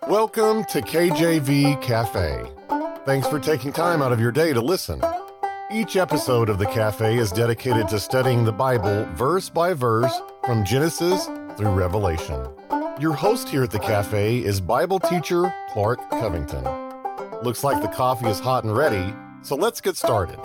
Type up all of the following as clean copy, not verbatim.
Welcome to KJV Cafe. Thanks for taking time out of your day to listen. Each episode of the Cafe is dedicated to studying the Bible verse by verse from Genesis through Revelation. Your host here at the Cafe is Bible teacher Clark Covington. Looks like the coffee is hot and ready, so let's get started.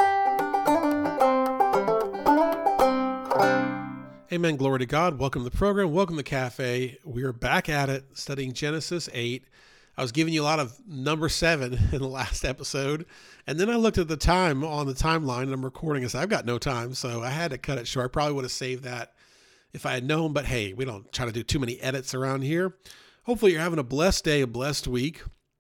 Amen. Glory to God. Welcome to the program. Welcome to the Cafe. We are back at it studying Genesis 8. I was giving you a lot of number 7 in the last episode. And then I looked at the time on the timeline and I'm recording and said, I've got no time. So I had to cut it short. I probably would have saved that if I had known. But hey, we don't try to do too many edits around here. Hopefully you're having a blessed day, a blessed week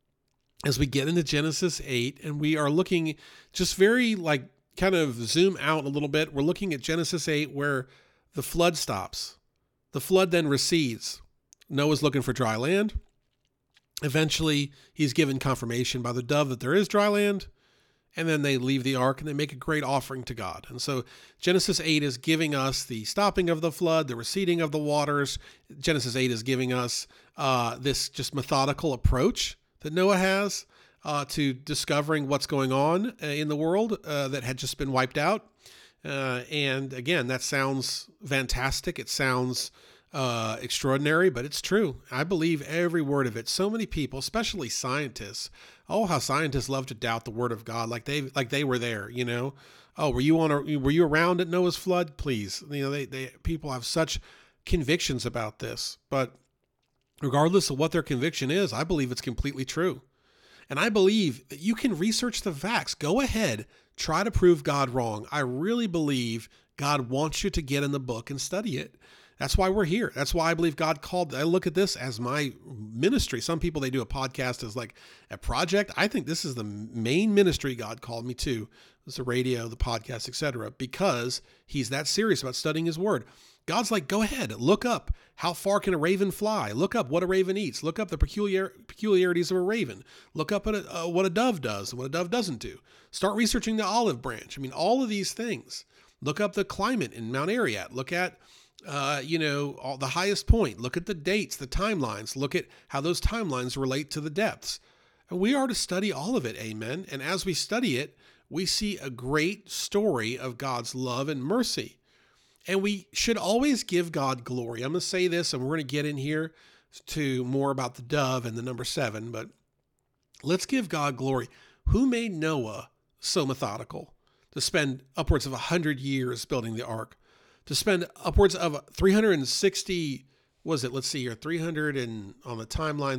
as we get into Genesis 8. And we are looking just very kind of zoom out a little bit. We're looking at Genesis 8 where the flood stops. The flood then recedes. Noah's looking for dry land. Eventually, he's given confirmation by the dove that there is dry land. And then they leave the ark and they make a great offering to God. And so Genesis 8 is giving us the stopping of the flood, the receding of the waters. Genesis 8 is giving us this just methodical approach that Noah has to discovering what's going on in the world that had just been wiped out. And again, that sounds fantastic. It sounds extraordinary, but it's true. I believe every word of it. So many people, especially scientists, how scientists love to doubt the word of God, like they were there. You know, were you around at Noah's flood? Please, you know, people have such convictions about this, but regardless of what their conviction is, I believe it's completely true. And I believe that you can research the facts. Go ahead, try to prove God wrong. I really believe God wants you to get in the book and study it. That's why we're here. That's why I believe God I look at this as my ministry. Some people, they do a podcast as like a project. I think this is the main ministry God called me to. It's the radio, the podcast, etc. Because he's that serious about studying his word. God's like, go ahead, look up how far can a raven fly? Look up what a raven eats. Look up the peculiarities of a raven. Look up what a dove does and what a dove doesn't do. Start researching the olive branch. I mean, all of these things. Look up the climate in Mount Ararat. Look at, the highest point. Look at the dates, the timelines. Look at how those timelines relate to the depths. And we are to study all of it, amen. And as we study it, we see a great story of God's love and mercy. And we should always give God glory. I'm going to say this, and we're going to get in here to more about the dove and the number 7, but let's give God glory. Who made Noah so methodical to spend upwards of 100 years building the ark, to spend upwards of 360, let's see here, 300 and on the timeline,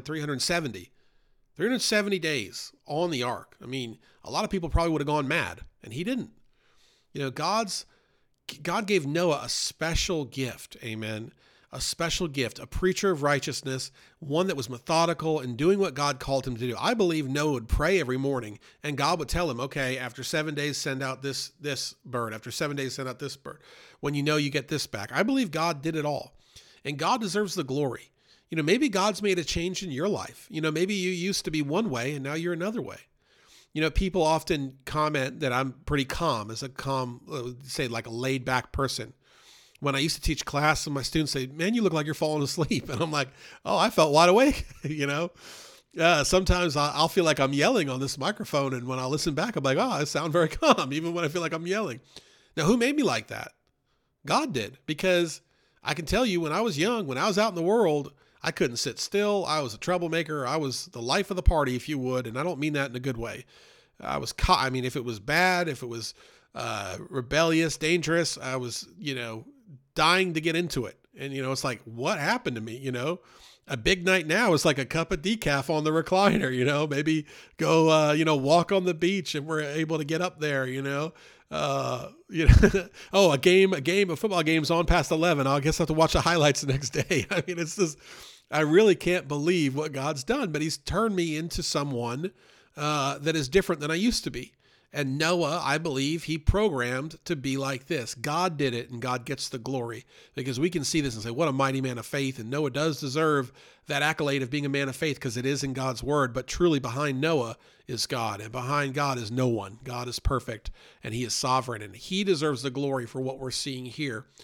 370 days on the ark. I mean, a lot of people probably would have gone mad, and he didn't. You know, God gave Noah a special gift, amen, a special gift, a preacher of righteousness, one that was methodical and doing what God called him to do. I believe Noah would pray every morning and God would tell him, okay, after 7 days, send out this bird. After 7 days, send out this bird. When you know you get this back. I believe God did it all and God deserves the glory. You know, maybe God's made a change in your life. You know, maybe you used to be one way and now you're another way. You know, people often comment that I'm pretty calm, say like a laid back person. When I used to teach class and my students say, man, you look like you're falling asleep. And I'm like, oh, I felt wide awake. You know, sometimes I'll feel like I'm yelling on this microphone. And when I listen back, I'm like, oh, I sound very calm, even when I feel like I'm yelling. Now, who made me like that? God did, because I can tell you when I was young, when I was out in the world, I couldn't sit still. I was a troublemaker. I was the life of the party, if you would. And I don't mean that in a good way. If it was bad, if it was rebellious, dangerous, I was, dying to get into it. And, it's like, what happened to me? A big night now is like a cup of decaf on the recliner, maybe go, walk on the beach and we're able to get up there, oh, a football game's on past 11. I guess I have to watch the highlights the next day. I mean, it's just, I really can't believe what God's done, but he's turned me into someone that is different than I used to be. And Noah, I believe he programmed to be like this. God did it and God gets the glory, because we can see this and say, what a mighty man of faith. And Noah does deserve that accolade of being a man of faith because it is in God's word. But truly behind Noah is God, and behind God is no one. God is perfect and he is sovereign, and he deserves the glory for what we're seeing here.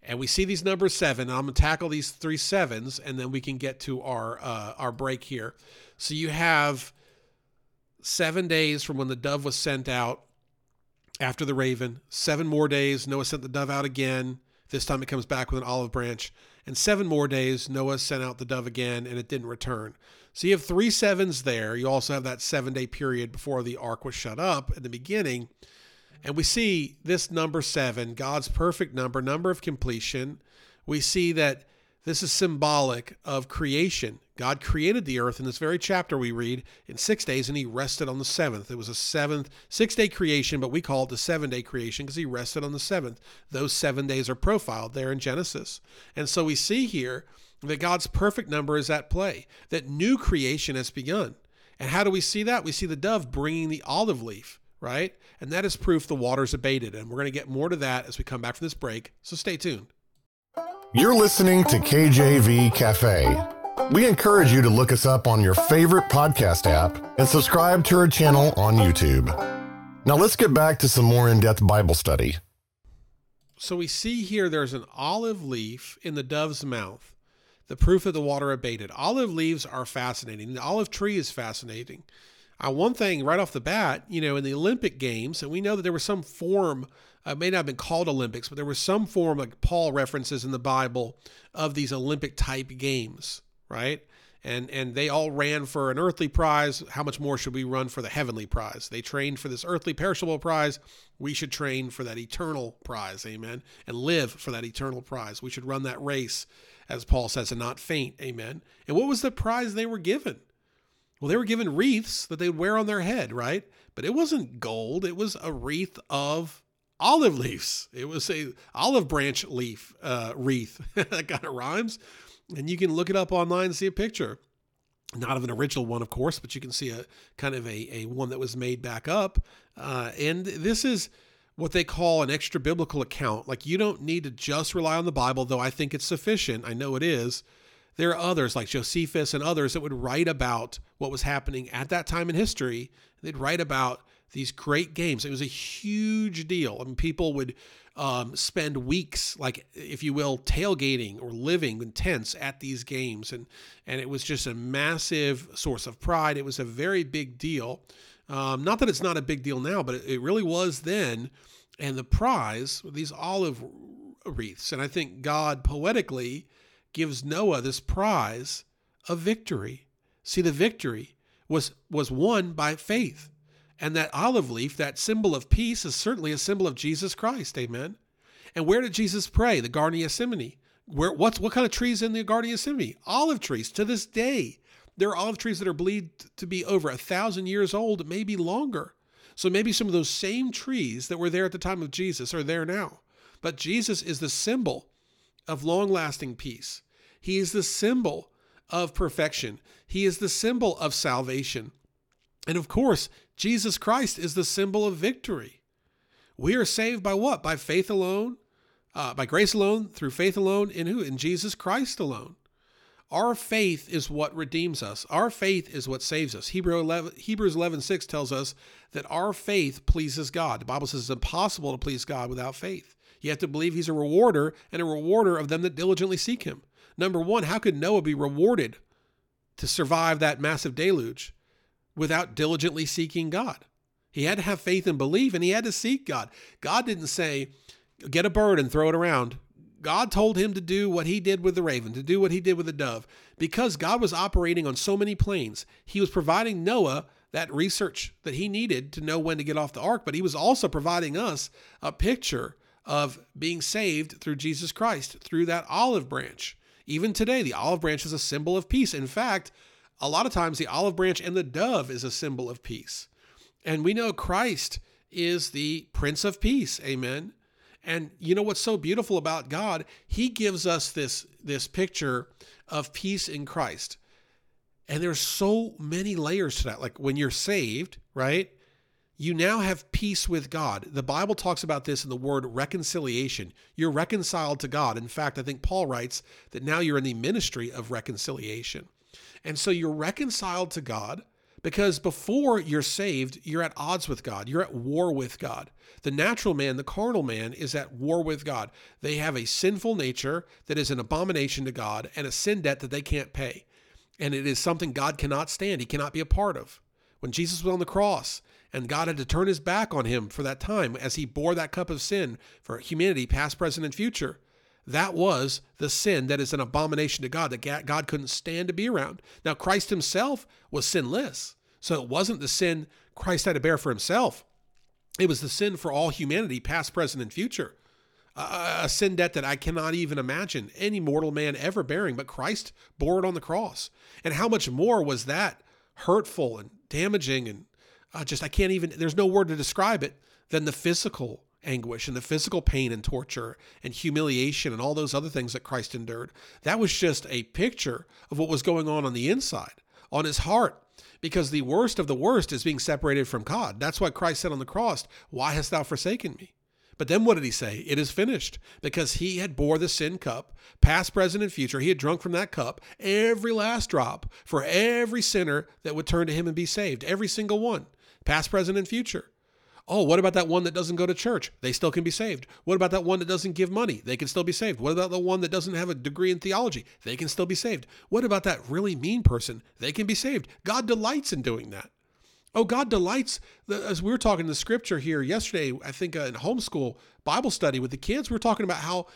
And we see these numbers 7. I'm going to tackle these 3 sevens, and then we can get to our break here. So you have 7 days from when the dove was sent out after the raven. 7 more days, Noah sent the dove out again. This time it comes back with an olive branch. And 7 more days, Noah sent out the dove again, and it didn't return. So you have 3 sevens there. You also have that 7-day period before the ark was shut up at the beginning. And we see this number 7, God's perfect number of completion. We see that this is symbolic of creation. God created the earth in this very chapter we read in 6 days, and he rested on the 7th. It was a 6-day creation, but we call it the 7-day creation because he rested on the 7th. Those 7 days are profiled there in Genesis. And so we see here that God's perfect number is at play, that new creation has begun. And how do we see that? We see the dove bringing the olive leaf, right? And that is proof the waters abated. And we're going to get more to that as we come back from this break. So stay tuned. You're listening to KJV Cafe. We encourage you to look us up on your favorite podcast app and subscribe to our channel on YouTube. Now let's get back to some more in-depth Bible study. So we see here there's an olive leaf in the dove's mouth, the proof that the water abated. Olive leaves are fascinating. The olive tree is fascinating. One thing right off the bat, in the Olympic Games, and we know that there was some form, it may not have been called Olympics, but there was some form, like Paul references in the Bible, of these Olympic type games, right? And they all ran for an earthly prize. How much more should we run for the heavenly prize? They trained for this earthly perishable prize. We should train for that eternal prize, amen, and live for that eternal prize. We should run that race, as Paul says, and not faint, amen. And what was the prize they were given? Well, they were given wreaths that they would wear on their head, right? But it wasn't gold. It was a wreath of olive leaves. It was a olive branch leaf wreath. That kind of rhymes. And you can look it up online and see a picture. Not of an original one, of course, but you can see a kind of a one that was made back up. And this is what they call an extra biblical account. Like, you don't need to just rely on the Bible, though I think it's sufficient. I know it is. There are others like Josephus and others that would write about what was happening at that time in history. They'd write about these great games. It was a huge deal. I mean, people would spend weeks, like, if you will, tailgating or living in tents at these games. And it was just a massive source of pride. It was a very big deal. Not that it's not a big deal now, but it really was then. And the prize, these olive wreaths. And I think God poetically gives Noah this prize of victory. See, the victory was won by faith. And that olive leaf, that symbol of peace, is certainly a symbol of Jesus Christ. Amen. And where did Jesus pray? The Garden of Gethsemane. What kind of trees in the Garden of Gethsemane? Olive trees. To this day, there are olive trees that are believed to be over 1,000 years old, maybe longer. So maybe some of those same trees that were there at the time of Jesus are there now. But Jesus is the symbol of long-lasting peace. He is the symbol of perfection. He is the symbol of salvation. And of course, Jesus Christ is the symbol of victory. We are saved by what? By faith alone, by grace alone, through faith alone, in who? In Jesus Christ alone. Our faith is what redeems us. Our faith is what saves us. Hebrews 11:6 tells us that our faith pleases God. The Bible says it's impossible to please God without faith. You have to believe he's a rewarder, and a rewarder of them that diligently seek him. Number one, how could Noah be rewarded to survive that massive deluge without diligently seeking God? He had to have faith and believe, and he had to seek God. God didn't say, get a bird and throw it around. God told him to do what he did with the raven, to do what he did with the dove. Because God was operating on so many planes, he was providing Noah that research that he needed to know when to get off the ark, but he was also providing us a picture of being saved through Jesus Christ, through that olive branch. Even today, the olive branch is a symbol of peace. In fact, a lot of times the olive branch and the dove is a symbol of peace. And we know Christ is the Prince of Peace. Amen. And you know what's so beautiful about God? He gives us this picture of peace in Christ. And there's so many layers to that. Like when you're saved, right? You now have peace with God. The Bible talks about this in the word reconciliation. You're reconciled to God. In fact, I think Paul writes that now you're in the ministry of reconciliation. And so you're reconciled to God, Because before you're saved, you're at odds with God. You're at war with God. The natural man, the carnal man, is at war with God. They have a sinful nature that is an abomination to God and a sin debt that they can't pay. And it is something God cannot stand. He cannot be a part of. When Jesus was on the cross and God had to turn his back on him for that time as he bore that cup of sin for humanity, past, present, and future, that was the sin that is an abomination to God, that God couldn't stand to be around. Now, Christ himself was sinless. So it wasn't the sin Christ had to bear for himself. It was the sin for all humanity, past, present, and future. A sin debt that I cannot even imagine any mortal man ever bearing, but Christ bore it on the cross. And how much more was that hurtful and damaging and I can't even, there's no word to describe it than the physical anguish and the physical pain and torture and humiliation and all those other things that Christ endured. That was just a picture of what was going on the inside, on his heart, because the worst of the worst is being separated from God. That's why Christ said on the cross, "Why hast thou forsaken me?" But then what did he say? It is finished, because he had bore the sin cup, past, present, and future. He had drunk from that cup, every last drop, for every sinner that would turn to him and be saved, every single one, past, present, and future. Oh, what about that one that doesn't go to church? They still can be saved. What about that one that doesn't give money? They can still be saved. What about the one that doesn't have a degree in theology? They can still be saved. What about that really mean person? They can be saved. God delights in doing that. Oh, God delights, as we were talking in the scripture here yesterday, I think in homeschool Bible study with the kids, we were talking about how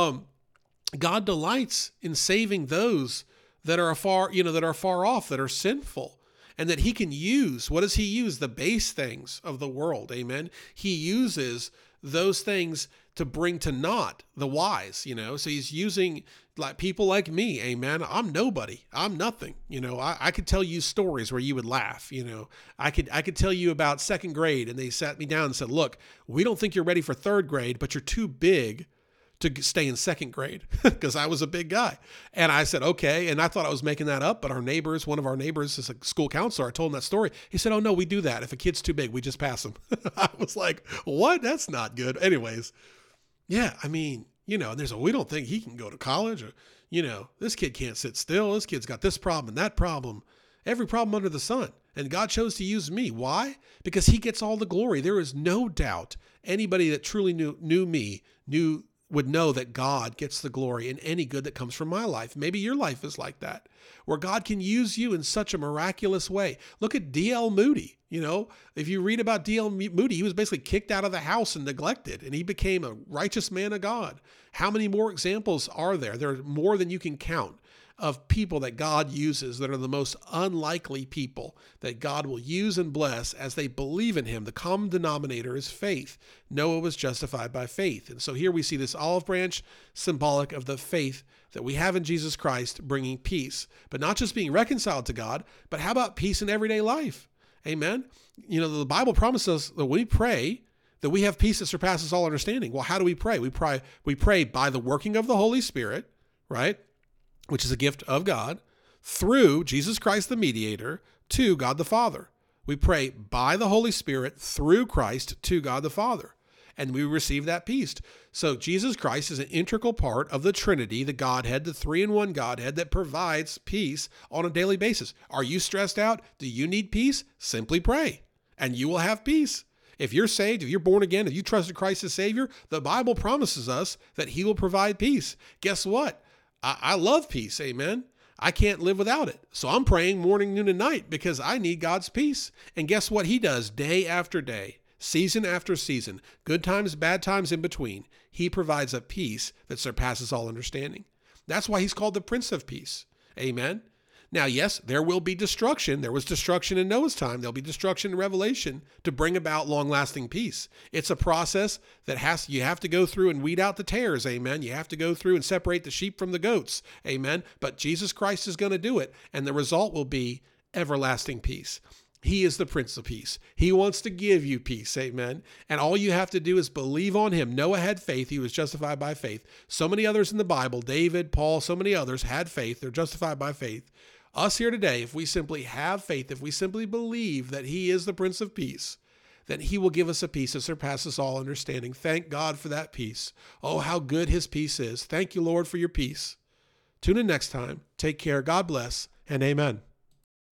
God delights in saving those that are far off, that are sinful. And that he can use, what does he use? The base things of the world, amen? He uses those things to bring to naught the wise, So he's using like people like me, amen? I'm nobody. I'm nothing. I could tell you stories where you would laugh, I could tell you about second grade, and they sat me down and said, "Look, we don't think you're ready for third grade, but you're too big to stay in second grade," because I was a big guy. And I said, okay. And I thought I was making that up, but one of our neighbors is a school counselor. I told him that story. He said, "Oh no, we do that. If a kid's too big, we just pass them." I was like, what? That's not good. Anyways. Yeah. I mean, and we don't think he can go to college, or, this kid can't sit still. This kid's got this problem and that problem, every problem under the sun. And God chose to use me. Why? Because he gets all the glory. There is no doubt anybody that truly knew me would know that God gets the glory in any good that comes from my life. Maybe your life is like that, where God can use you in such a miraculous way. Look at D.L. Moody. If you read about D.L. Moody, he was basically kicked out of the house and neglected, and he became a righteous man of God. How many more examples are there? There are more than you can count of people that God uses that are the most unlikely people that God will use and bless as they believe in him. The common denominator is faith. Noah was justified by faith. And so here we see this olive branch symbolic of the faith that we have in Jesus Christ, bringing peace, but not just being reconciled to God, but how about peace in everyday life? Amen. The Bible promises us that we pray that we have peace that surpasses all understanding. Well, how do we pray? We pray by the working of the Holy Spirit, right? Which is a gift of God, through Jesus Christ, the mediator, to God the Father. We pray by the Holy Spirit through Christ to God the Father, and we receive that peace. So Jesus Christ is an integral part of the Trinity, the Godhead, the three-in-one Godhead that provides peace on a daily basis. Are you stressed out? Do you need peace? Simply pray, and you will have peace. If you're saved, if you're born again, if you trusted Christ as Savior, the Bible promises us that he will provide peace. Guess what? I love peace, amen? I can't live without it. So I'm praying morning, noon, and night because I need God's peace. And guess what he does day after day, season after season, good times, bad times in between. He provides a peace that surpasses all understanding. That's why he's called the Prince of Peace, amen? Now, yes, there will be destruction. There was destruction in Noah's time. There'll be destruction in Revelation to bring about long-lasting peace. It's a process that you have to go through and weed out the tares, amen? You have to go through and separate the sheep from the goats, amen? But Jesus Christ is going to do it, and the result will be everlasting peace. He is the Prince of Peace. He wants to give you peace, amen? And all you have to do is believe on him. Noah had faith. He was justified by faith. So many others in the Bible, David, Paul, so many others had faith. They're justified by faith. Us here today, if we simply have faith, if we simply believe that he is the Prince of Peace, then he will give us a peace that surpasses all understanding. Thank God for that peace. Oh, how good his peace is. Thank you, Lord, for your peace. Tune in next time. Take care. God bless, and amen.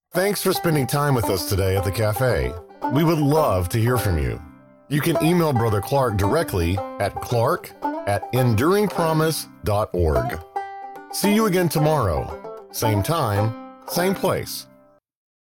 Thanks for spending time with us today at the cafe. We would love to hear from you. You can email Brother Clark directly at clark@enduringpromise.org. See you again tomorrow. Same time, same place.